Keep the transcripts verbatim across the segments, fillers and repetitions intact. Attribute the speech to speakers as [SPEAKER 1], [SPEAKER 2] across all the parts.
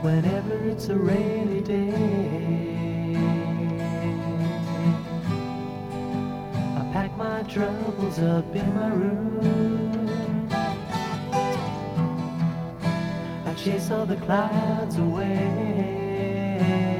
[SPEAKER 1] whenever it's a rainy day. I pack my troubles up in my room, I chase all the clouds away,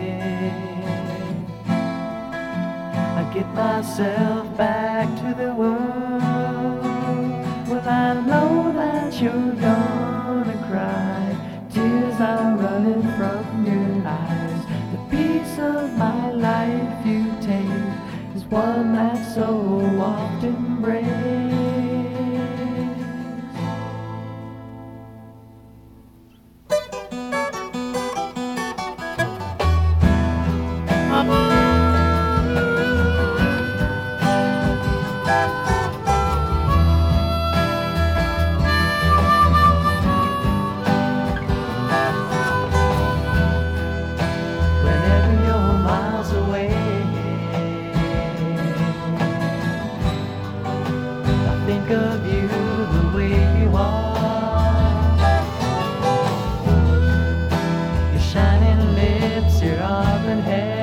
[SPEAKER 1] I get myself back to the world. Well, I know that you're gonna cry, tears are running from your eyes. The piece of my life you take is one that so often breaks. Think of you the way you are, your shining lips, your auburn hair,